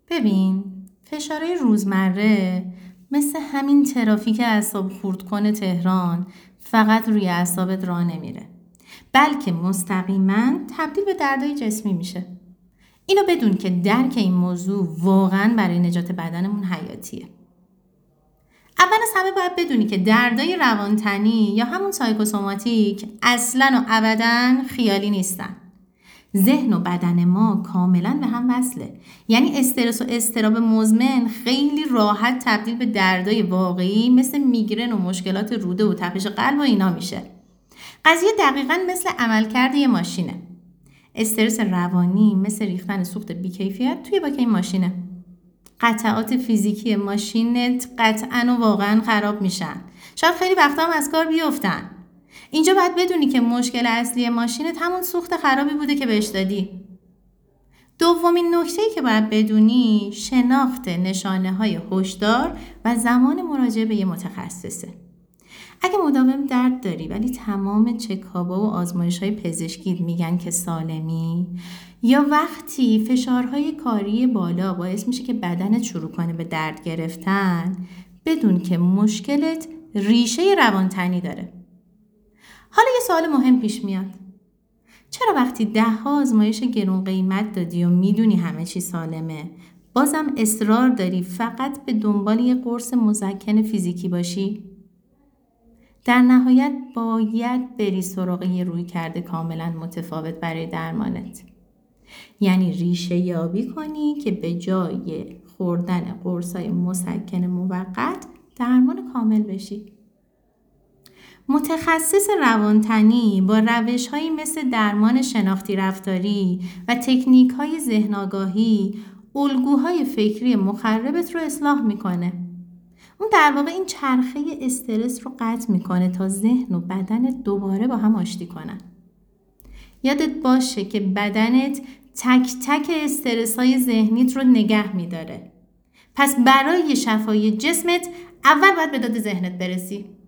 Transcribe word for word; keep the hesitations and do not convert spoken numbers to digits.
ببین، فشارهای روزمره مثل همین ترافیک اعصاب خورد کنه تهران فقط روی اعصابت راه نمیره، بلکه مستقیما تبدیل به دردهای جسمی میشه. اینو بدون که درک این موضوع واقعا برای نجات بدنمون حیاتیه. اول از همه باید بدونی که دردهای روانتنی یا همون سایکوسوماتیک اصلاً و ابداً خیالی نیستن. ذهن و بدن ما کاملاً به هم وصله. یعنی استرس و اضطراب مزمن خیلی راحت تبدیل به دردهای واقعی مثل میگرن و مشکلات روده و تپش قلب و اینا میشه. قضیه دقیقاً مثل عملکرد یه ماشینه. استرس روانی مثل ریختن سوخت بیکیفیت توی باک این ماشینه. قطعات فیزیکی ماشینت قطعاً و واقعاً خراب میشن. شاید خیلی وقتا هم از کار بیفتن. اینجا باید بدونی که مشکل اصلی ماشینت همون سوخت خرابی بوده که بهش دادی. دومین نکته‌ای که باید بدونی شناخت نشانه‌های هشدار و زمان مراجعه به یه متخصصه. اگه مداوم درد داری ولی تمام چکابا و آزمایش‌های پزشکی میگن که سالمی، یا وقتی فشارهای کاری بالا باعث میشه که بدنت شروع کنه به درد گرفتن، بدون که مشکلت ریشه روانتنی داره. حالا یه سوال مهم پیش میاد. چرا وقتی ده ها آزمایش گرون قیمت دادی و میدونی همه چی سالمه، بازم اصرار داری فقط به دنبال یه قرص مسکن فیزیکی باشی؟ در نهایت باید بری سراغ یه رویکرد کاملا متفاوت برای درمانت. یعنی ریشه یابی کنی که به جای خوردن قرصای مسکن موقت درمان کامل بشی. متخصص روانتنی با روش‌هایی مثل درمان شناختی رفتاری و تکنیک‌های ذهن آگاهی الگوهای فکری مخربت رو اصلاح میکنه. اون در واقع این چرخه استرس رو قطع میکنه تا ذهن و بدنت دوباره با هم آشتی کنن. یادت باشه که بدنت تک تک استرس‌های ذهنیت رو نگه میداره. پس برای شفای جسمت اول باید به داد ذهنت برسی.